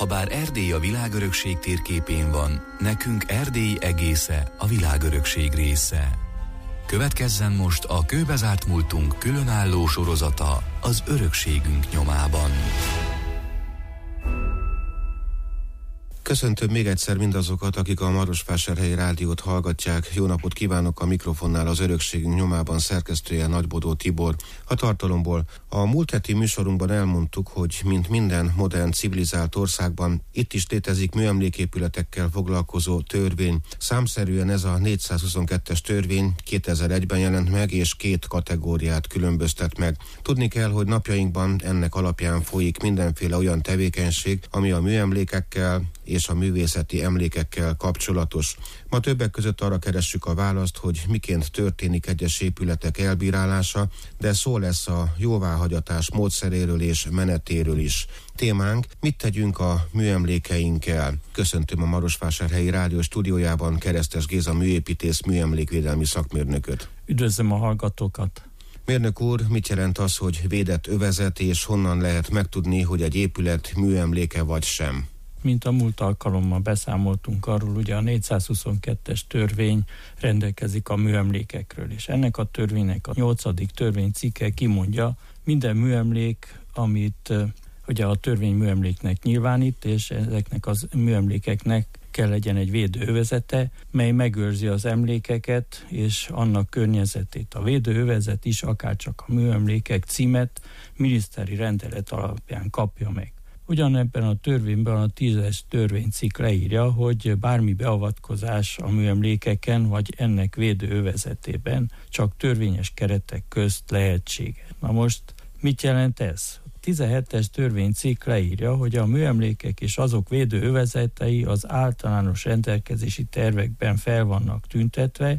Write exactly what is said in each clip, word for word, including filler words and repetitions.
Habár Erdély a világörökség térképén van, nekünk Erdély egésze a világörökség része. Következzen most a Kőbezárt múltunk különálló sorozata az örökségünk nyomában. Köszöntöm még egyszer mindazokat, akik a Marosvásárhelyi Rádiót hallgatják. Jó napot kívánok, a mikrofonnál az örökségünk nyomában szerkesztője Nagybodó Tibor. A tartalomból a múlt heti műsorunkban elmondtuk, hogy mint minden modern civilizált országban, itt is létezik műemléképületekkel foglalkozó törvény. Számszerűen ez a négyszázhuszonkettes törvény kétezer-egyben jelent meg, és két kategóriát különböztet meg. Tudni kell, hogy napjainkban ennek alapján folyik mindenféle olyan tevékenység, ami a műemlékekkel és a művészeti emlékekkel kapcsolatos. Ma többek között arra keressük a választ, hogy miként történik egyes épületek elbírálása, de szó lesz a jóváhagyatás módszeréről és menetéről is. Témánk: mit tegyünk a műemlékeinkkel? Köszöntöm a Marosvásárhelyi Rádió stúdiójában Keresztes Géza műépítész, műemlékvédelmi szakmérnököt. Üdvözlöm a hallgatókat! Mérnök úr, mit jelent az, hogy védett övezet, és honnan lehet megtudni, hogy egy épület műemléke vagy sem? Mint a múlt alkalommal beszámoltunk arról, ugye a négyszázhuszonkettes törvény rendelkezik a műemlékekről, és ennek a törvénynek a nyolcadik törvénycikke kimondja, minden műemlék, amit ugye a törvény műemléknek nyilvánít, és ezeknek az műemlékeknek kell legyen egy védőövezete, mely megőrzi az emlékeket és annak környezetét. A védőövezet is akárcsak a műemlékek címet miniszteri rendelet alapján kapja meg. Ugyanebben a törvényben a tízes törvénycikk leírja, hogy bármi beavatkozás a műemlékeken vagy ennek védőövezetében csak törvényes keretek közt lehetséges. Na most mit jelent ez? A tizenhetes törvénycikk leírja, hogy a műemlékek és azok védőövezetei az általános rendelkezési tervekben fel vannak tüntetve,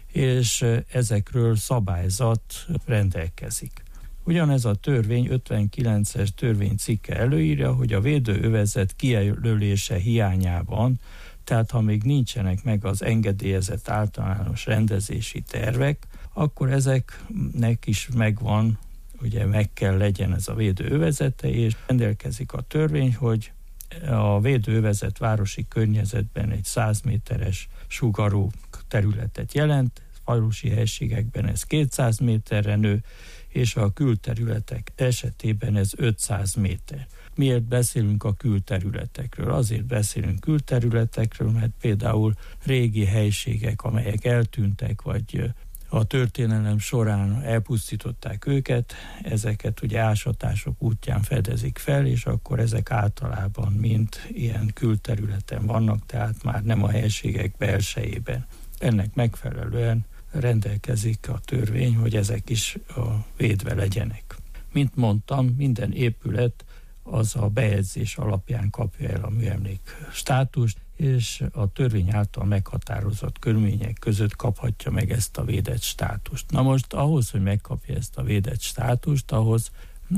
és ezekről szabályzat rendelkezik. Ugyanez a törvény ötvenkilences törvénycikke előírja, hogy a védőövezet kijelölése hiányában, tehát ha még nincsenek meg az engedélyezett általános rendezési tervek, akkor ezeknek is megvan, ugye meg kell legyen ez a védőövezete, és rendelkezik a törvény, hogy a védőövezet városi környezetben egy száz méteres sugarú területet jelent, falusi helységekben ez kétszáz méterre nő, és a külterületek esetében ez ötszáz méter. Miért beszélünk a külterületekről? Azért beszélünk külterületekről, mert például régi helységek, amelyek eltűntek, vagy a történelem során elpusztították őket, ezeket ugye ásatások útján fedezik fel, és akkor ezek általában mind ilyen külterületen vannak, tehát már nem a helységek belsejében. Ennek megfelelően rendelkezik a törvény, hogy ezek is a védve legyenek. Mint mondtam, minden épület az a bejegyzés alapján kapja el a műemlék státust, és a törvény által meghatározott körülmények között kaphatja meg ezt a védett státust. Na most ahhoz, hogy megkapja ezt a védett státust, ahhoz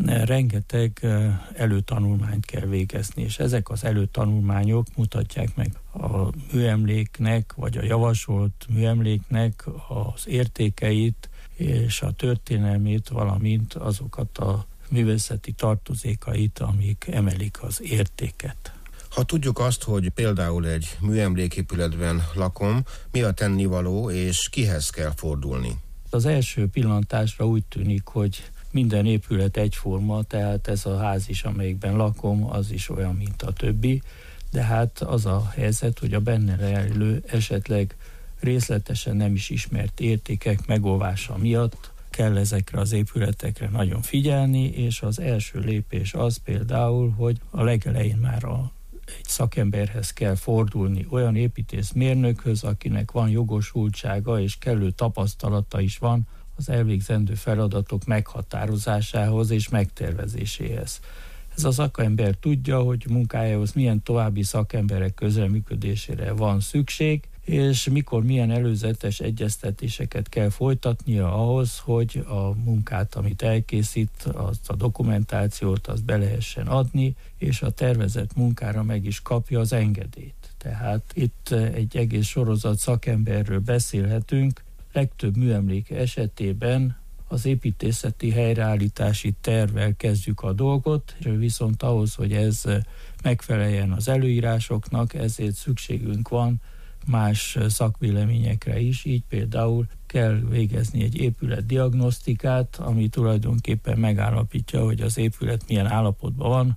rengeteg előtanulmányt kell végezni, és ezek az előtanulmányok mutatják meg a műemléknek, vagy a javasolt műemléknek az értékeit és a történelmét, valamint azokat a művészeti tartozékait, amik emelik az értéket. Ha tudjuk azt, hogy például egy műemléképületben lakom, mi a tennivaló, és kihez kell fordulni? Az első pillantásra úgy tűnik, hogy minden épület egyforma, tehát ez a ház is, amelyikben lakom, az is olyan, mint a többi, de hát az a helyzet, hogy a benne rejlő esetleg részletesen nem is ismert értékek megóvása miatt kell ezekre az épületekre nagyon figyelni, és az első lépés az például, hogy a legelején már a egy szakemberhez kell fordulni, olyan építészmérnökhöz, akinek van jogosultsága és kellő tapasztalata is van az elvégzendő feladatok meghatározásához és megtervezéséhez. Ez a szakember tudja, hogy munkájához milyen további szakemberek közreműködésére van szükség, és mikor milyen előzetes egyeztetéseket kell folytatnia ahhoz, hogy a munkát, amit elkészít, azt a dokumentációt, azt be lehessen adni, és a tervezett munkára meg is kapja az engedélyt. Tehát itt egy egész sorozat szakemberről beszélhetünk. Legtöbb műemlék esetében az építészeti helyreállítási tervvel kezdjük a dolgot, viszont ahhoz, hogy ez megfeleljen az előírásoknak, ezért szükségünk van más szakvéleményekre is, így például kell végezni egy épületdiagnosztikát, ami tulajdonképpen megállapítja, hogy az épület milyen állapotban van,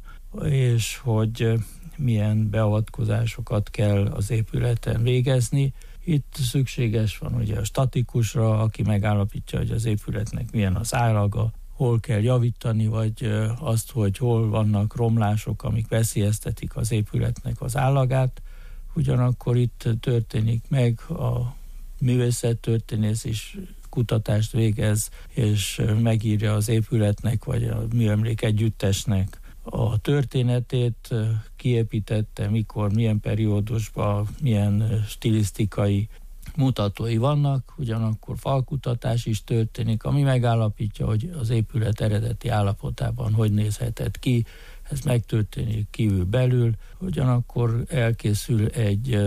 és hogy milyen beavatkozásokat kell az épületen végezni. Itt szükséges van ugye a statikusra, aki megállapítja, hogy az épületnek milyen az állaga, hol kell javítani, vagy azt, hogy hol vannak romlások, amik veszélyeztetik az épületnek az állagát. Ugyanakkor itt történik meg a művészettörténész is kutatást végez, és megírja az épületnek, vagy a műemlék együttesnek a történetét, kiépítette, mikor, milyen periódusban, milyen stilisztikai mutatói vannak, ugyanakkor falkutatás is történik, ami megállapítja, hogy az épület eredeti állapotában hogy nézhetett ki, ez megtörténik kívül-belül, ugyanakkor elkészül egy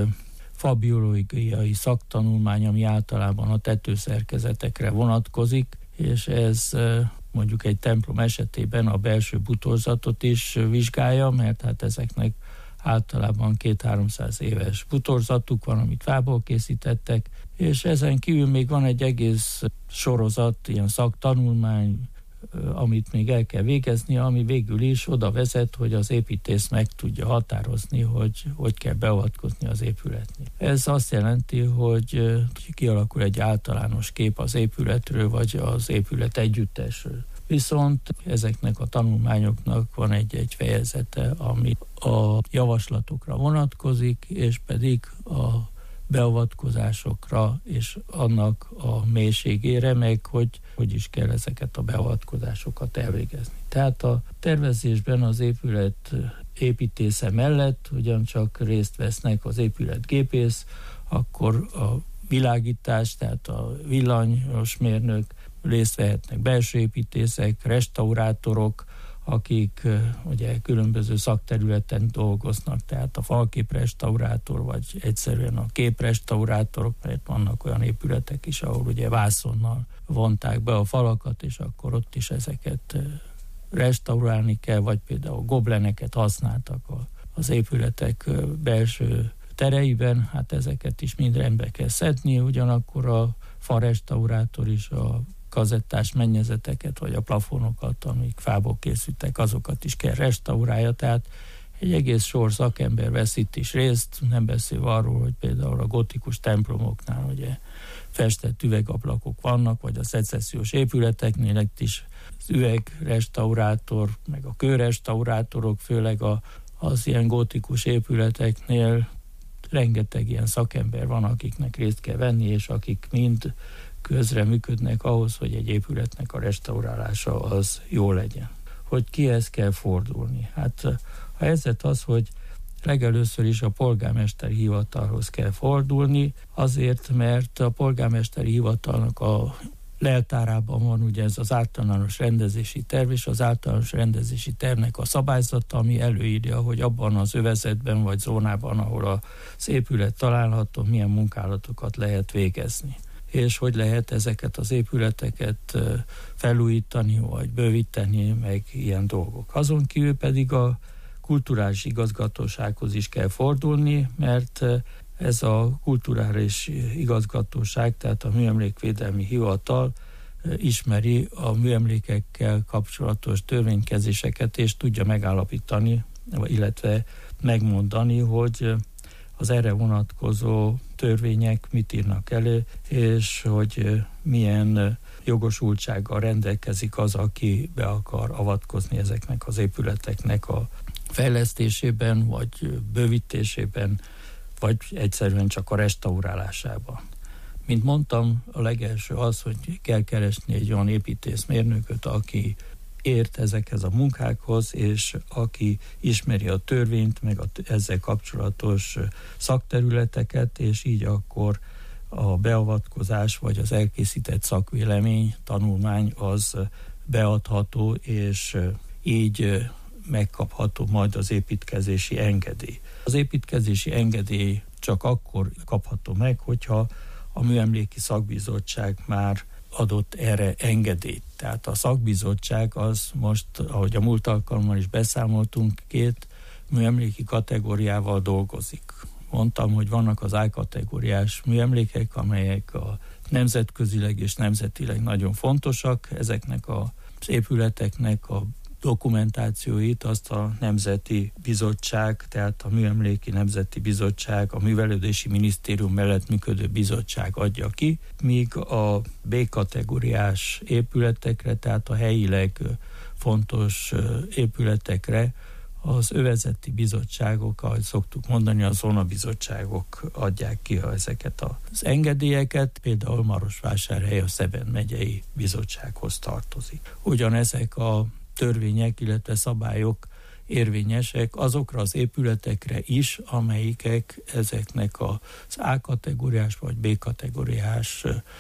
fabiológiai szaktanulmány, ami általában a tetőszerkezetekre vonatkozik, és ez mondjuk egy templom esetében a belső butorzatot is vizsgálja, mert hát ezeknek általában két-háromszáz éves butorzatuk van, amit fából készítettek, és ezen kívül még van egy egész sorozat, ilyen szaktanulmány, amit még el kell végezni, ami végül is oda vezet, hogy az építész meg tudja határozni, hogy hogy kell beavatkozni az épületnél. Ez azt jelenti, hogy kialakul egy általános kép az épületről, vagy az épület együttesről. Viszont ezeknek a tanulmányoknak van egy-egy fejezete, ami a javaslatokra vonatkozik, és pedig a beavatkozásokra és annak a mélységére, meg hogy hogy is kell ezeket a beavatkozásokat elvégezni. Tehát a tervezésben az épület építésze mellett ugyancsak részt vesznek az épületgépész, akkor a világítás, tehát a villanyosmérnök, részt vehetnek belső építészek, restaurátorok, akik ugye különböző szakterületen dolgoznak, tehát a falképrestaurátor, vagy egyszerűen a képrestaurátorok, mert vannak olyan épületek is, ahol ugye vászonnal vonták be a falakat, és akkor ott is ezeket restaurálni kell, vagy például gobleneket használtak az épületek belső tereiben, hát ezeket is mind rendbe kell szedni, ugyanakkor a falrestaurátor is a kazettás mennyezeteket, vagy a plafonokat, amik fából készültek, azokat is kell restaurálja, tehát egy egész sor szakember vesz itt is részt, nem beszélve arról, hogy például a gotikus templomoknál ugye festett üvegablakok vannak, vagy a szecessziós épületeknél itt is az üvegrestaurátor, meg a kőrestaurátorok, főleg a, az ilyen gotikus épületeknél rengeteg ilyen szakember van, akiknek részt kell venni, és akik mind közreműködnek ahhoz, hogy egy épületnek a restaurálása az jó legyen. Hogy kihez kell fordulni? Hát a helyzet az, hogy legelőször is a polgármesteri hivatalhoz kell fordulni, azért, mert a polgármesteri hivatalnak a leltárában van ugye ez az általános rendezési terv, és az általános rendezési tervnek a szabályzata, ami előírja, hogy abban az övezetben vagy zónában, ahol az épület található, milyen munkálatokat lehet végezni, és hogy lehet ezeket az épületeket felújítani, vagy bővíteni, meg ilyen dolgok. Azon kívül pedig a kulturális igazgatósághoz is kell fordulni, mert ez a kulturális igazgatóság, tehát a Műemlékvédelmi Hivatal ismeri a műemlékekkel kapcsolatos törvénykezéseket, és tudja megállapítani, illetve megmondani, hogy az erre vonatkozó törvények mit írnak elő, és hogy milyen jogosultsággal rendelkezik az, aki be akar avatkozni ezeknek az épületeknek a fejlesztésében, vagy bővítésében, vagy egyszerűen csak a restaurálásában. Mint mondtam, a legelső az, hogy kell keresni egy olyan építészmérnököt, aki ért ezekhez a munkákhoz, és aki ismeri a törvényt, meg a ezzel kapcsolatos szakterületeket, és így akkor a beavatkozás, vagy az elkészített szakvélemény, tanulmány az beadható, és így megkapható majd az építkezési engedély. Az építkezési engedély csak akkor kapható meg, hogyha a műemléki szakbizottság már adott erre engedélyt. Tehát a szakbizottság az most, ahogy a múlt alkalommal is beszámoltunk, két műemléki kategóriával dolgozik. Mondtam, hogy vannak az A-kategóriás műemlékek, amelyek a nemzetközileg és nemzetileg nagyon fontosak. Ezeknek az épületeknek a dokumentációit azt a Nemzeti Bizottság, tehát a Műemléki Nemzeti Bizottság, a Művelődési Minisztérium mellett működő bizottság adja ki, míg a B-kategóriás épületekre, tehát a helyileg fontos épületekre az övezeti bizottságok, ahogy szoktuk mondani, a zónabizottságok adják ki ezeket az engedélyeket, például Marosvásárhely a Szeben megyei bizottsághoz tartozik. Ugyanezek a törvények, illetve szabályok érvényesek azokra az épületekre is, amelyikek ezeknek az A-kategóriás vagy B-kategóriás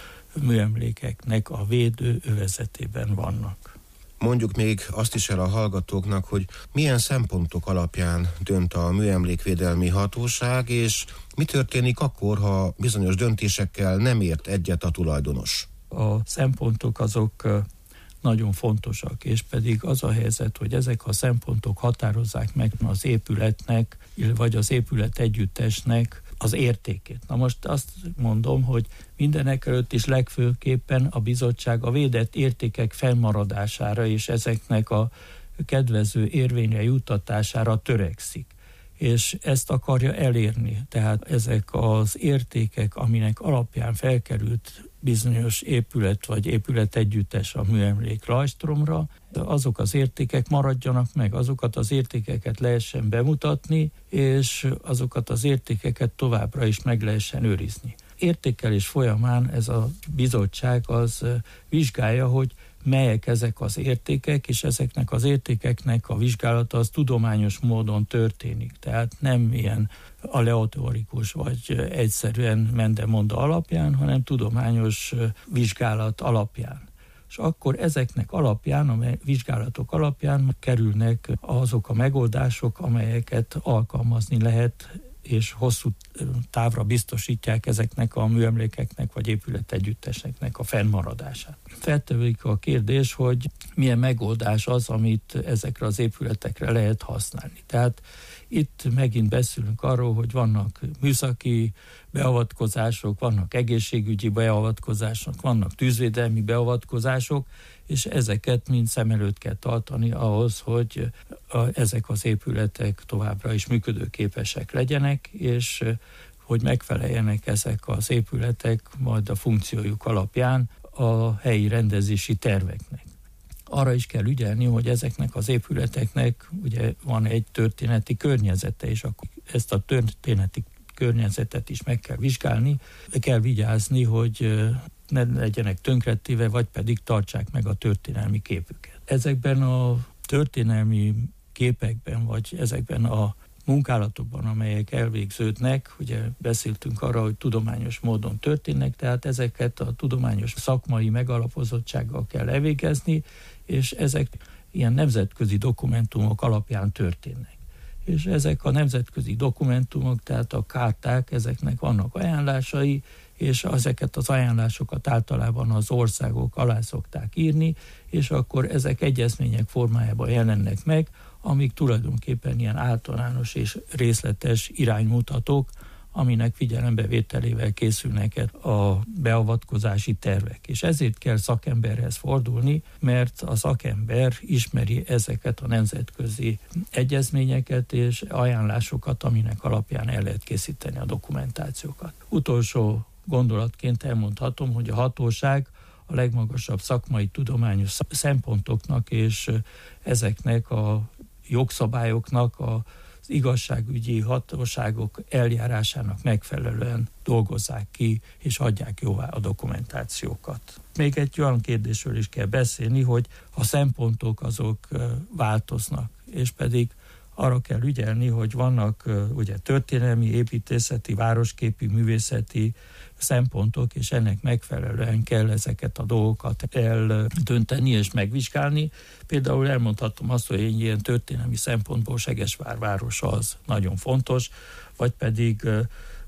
műemlékeknek a védő övezetében vannak. Mondjuk még azt is el a hallgatóknak, hogy milyen szempontok alapján dönt a műemlékvédelmi hatóság, és mi történik akkor, ha bizonyos döntésekkel nem ért egyet a tulajdonos? A szempontok azok nagyon fontosak, és pedig az a helyzet, hogy ezek a szempontok határozzák meg az épületnek, vagy az épület együttesnek az értékét. Na most azt mondom, hogy mindenekelőtt is legfőképpen a bizottság a védett értékek fennmaradására és ezeknek a kedvező érvényre juttatására törekszik. És ezt akarja elérni. Tehát ezek az értékek, aminek alapján felkerült bizonyos épület vagy épület együttes a műemlék rajstromra, azok az értékek maradjanak meg, azokat az értékeket lehessen bemutatni, és azokat az értékeket továbbra is meg lehessen őrizni. Értékelés folyamán ez a bizottság az vizsgálja, hogy melyek ezek az értékek, és ezeknek az értékeknek a vizsgálata az tudományos módon történik. Tehát nem ilyen aleatorikus vagy egyszerűen mendemonda alapján, hanem tudományos vizsgálat alapján. És akkor ezeknek alapján, a vizsgálatok alapján kerülnek azok a megoldások, amelyeket alkalmazni lehet, és hosszú távra biztosítják ezeknek a műemlékeknek vagy épületegyütteseknek a fennmaradását. Feltevődik a kérdés, hogy milyen megoldás az, amit ezekre az épületekre lehet használni. Tehát itt megint beszélünk arról, hogy vannak műszaki beavatkozások, vannak egészségügyi beavatkozások, vannak tűzvédelmi beavatkozások, és ezeket mind szem előtt kell tartani ahhoz, hogy a, ezek az épületek továbbra is működőképesek legyenek, és hogy megfeleljenek ezek az épületek majd a funkciójuk alapján a helyi rendezési terveknek. Arra is kell ügyelni, hogy ezeknek az épületeknek ugye van egy történeti környezete, és akkor ezt a történeti környezetet is meg kell vizsgálni, kell vigyázni, hogy ne legyenek tönkretéve, vagy pedig tartsák meg a történelmi képüket. Ezekben a történelmi képekben, vagy ezekben a munkálatokban, amelyek elvégződnek, ugye beszéltünk arra, hogy tudományos módon történnek, tehát ezeket a tudományos szakmai megalapozottsággal kell elvégezni, és ezek ilyen nemzetközi dokumentumok alapján történnek. És ezek a nemzetközi dokumentumok, tehát a kárták, ezeknek vannak ajánlásai, és ezeket az ajánlásokat általában az országok alá szokták írni, és akkor ezek egyezmények formájában jelennek meg, amik tulajdonképpen ilyen általános és részletes iránymutatók, aminek figyelembevételével készülnek a beavatkozási tervek. És ezért kell szakemberhez fordulni, mert a szakember ismeri ezeket a nemzetközi egyezményeket és ajánlásokat, aminek alapján el lehet készíteni a dokumentációkat. Utolsó gondolatként elmondhatom, hogy a hatóság a legmagasabb szakmai tudományos szempontoknak és ezeknek a jogszabályoknak a az igazságügyi hatóságok eljárásának megfelelően dolgozzák ki, és adják jóvá a dokumentációkat. Még egy olyan kérdésről is kell beszélni, hogy a szempontok azok változnak, és pedig arra kell ügyelni, hogy vannak ugye történelmi, építészeti, városképi, művészeti szempontok, és ennek megfelelően kell ezeket a dolgokat eldönteni és megvizsgálni. Például elmondhatom azt, hogy egy ilyen történelmi szempontból Segesvár városa az nagyon fontos, vagy pedig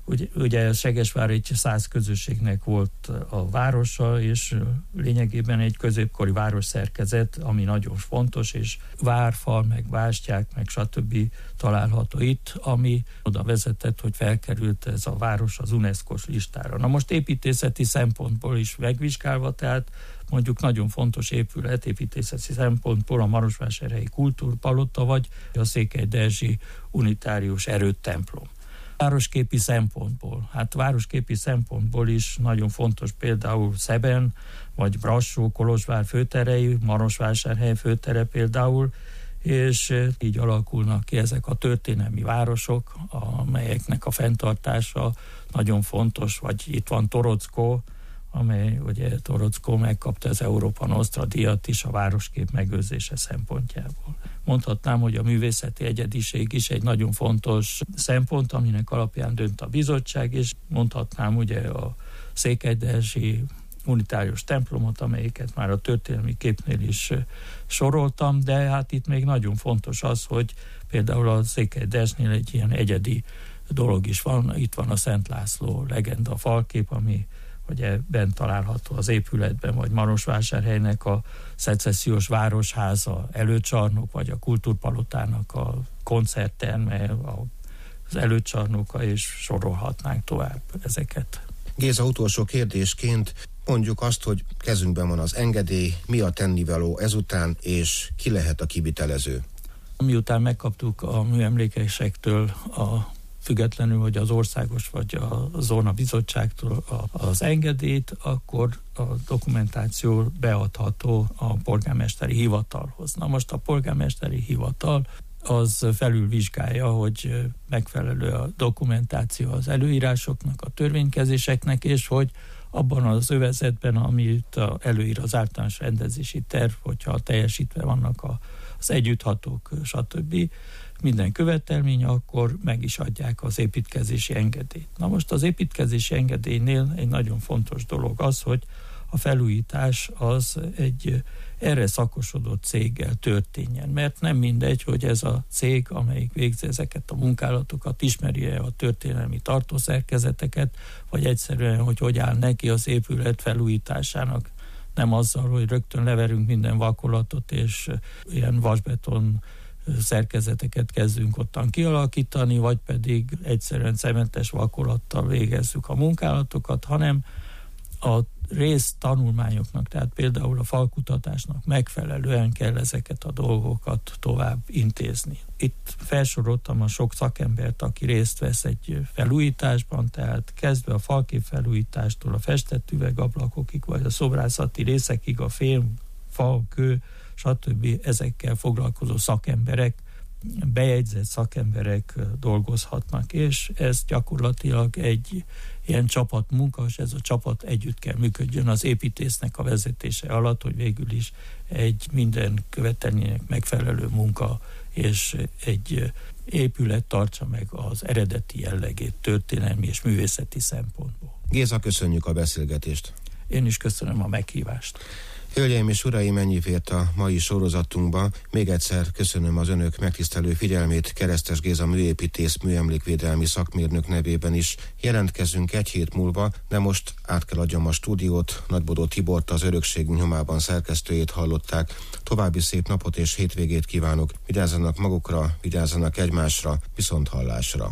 Ugye, ugye Segesvár egy száz közösségnek volt a városa, és lényegében egy középkori városszerkezet, ami nagyon fontos, és várfal, meg bástyák, meg stb. Található itt, ami oda vezetett, hogy felkerült ez a város az UNESCO-s listára. Na most építészeti szempontból is megvizsgálva, tehát mondjuk nagyon fontos épület építészeti szempontból a Marosvásárhelyi Kultúrpalota, vagy a Székely-Derzsi Unitárius Erődtemplom. Városképi szempontból, hát városképi szempontból is nagyon fontos például Szeben, vagy Brassó, Kolozsvár főterei, Marosvásárhely főtere például, és így alakulnak ki ezek a történelmi városok, amelyeknek a fenntartása nagyon fontos, vagy itt van Torockó, amely ugye Torockó megkapta az Európa Nostra díjat is a városkép megőrzése szempontjából. Mondhatnám, hogy a művészeti egyediség is egy nagyon fontos szempont, aminek alapján dönt a bizottság, és mondhatnám ugye a Székely-Derzsi unitárius templomot, amelyiket már a történelmi képnél is soroltam, de hát itt még nagyon fontos az, hogy például a Székely-Derzsnél egy ilyen egyedi dolog is van. Itt van a Szent László legenda falkép, ami ugye bent található az épületben, vagy Marosvásárhelynek a szecessziós városháza előcsarnok, vagy a Kultúrpalotának a koncertterme, az előcsarnoka, és sorolhatnánk tovább ezeket. Géza, utolsó kérdésként mondjuk azt, hogy kezünkben van az engedély, mi a tennivaló ezután, és ki lehet a kivitelező? Miután megkaptuk a műemlékesektől a függetlenül, hogy az országos vagy a zóna bizottságtól az engedélyt, akkor a dokumentáció beadható a polgármesteri hivatalhoz. Na most a polgármesteri hivatal az felülvizsgálja, hogy megfelelő a dokumentáció az előírásoknak, a törvénykezéseknek, és hogy abban az övezetben, amit előír az általános rendezési terv, hogyha teljesítve vannak az együtthatók, stb., minden követelmény, akkor meg is adják az építkezési engedélyt. Na most az építkezési engedélynél egy nagyon fontos dolog az, hogy a felújítás az egy erre szakosodott céggel történjen, mert nem mindegy, hogy ez a cég, amelyik végzi ezeket a munkálatokat, ismeri-e a történelmi tartószerkezeteket, vagy egyszerűen, hogy hogy áll neki az épület felújításának. Nem azzal, hogy rögtön leverünk minden vakolatot, és ilyen vasbeton szerkezeteket kezdünk ottan kialakítani, vagy pedig egyszerűen cementes vakolattal végezzük a munkálatokat, hanem a rész tanulmányoknak, tehát például a falkutatásnak megfelelően kell ezeket a dolgokat tovább intézni. Itt felsoroltam a sok szakembert, aki részt vesz egy felújításban, tehát kezdve a falkép felújítástól a festett üvegablakokig, vagy a szobrászati részekig, a fém, fa, kő, stb. Ezekkel foglalkozó szakemberek, bejegyzett szakemberek dolgozhatnak, és ez gyakorlatilag egy ilyen csapatmunka, és ez a csapat együtt kell működjön az építésznek a vezetése alatt, hogy végül is egy minden követelménynek megfelelő munka, és egy épület tartsa meg az eredeti jellegét történelmi és művészeti szempontból. Géza, köszönjük a beszélgetést. Én is köszönöm a meghívást. Hölgyeim és uraim, ennyi fért a mai sorozatunkba. Még egyszer köszönöm az önök megtisztelő figyelmét, Keresztes Géza műépítész, műemlékvédelmi szakmérnök nevében is. Jelentkezünk egy hét múlva, de most át kell adjam a stúdiót. Nagybodó Tibort, az Örökség nyomában szerkesztőjét hallották. További szép napot és hétvégét kívánok. Vigyázzanak magukra, vigyázzanak egymásra, viszont hallásra.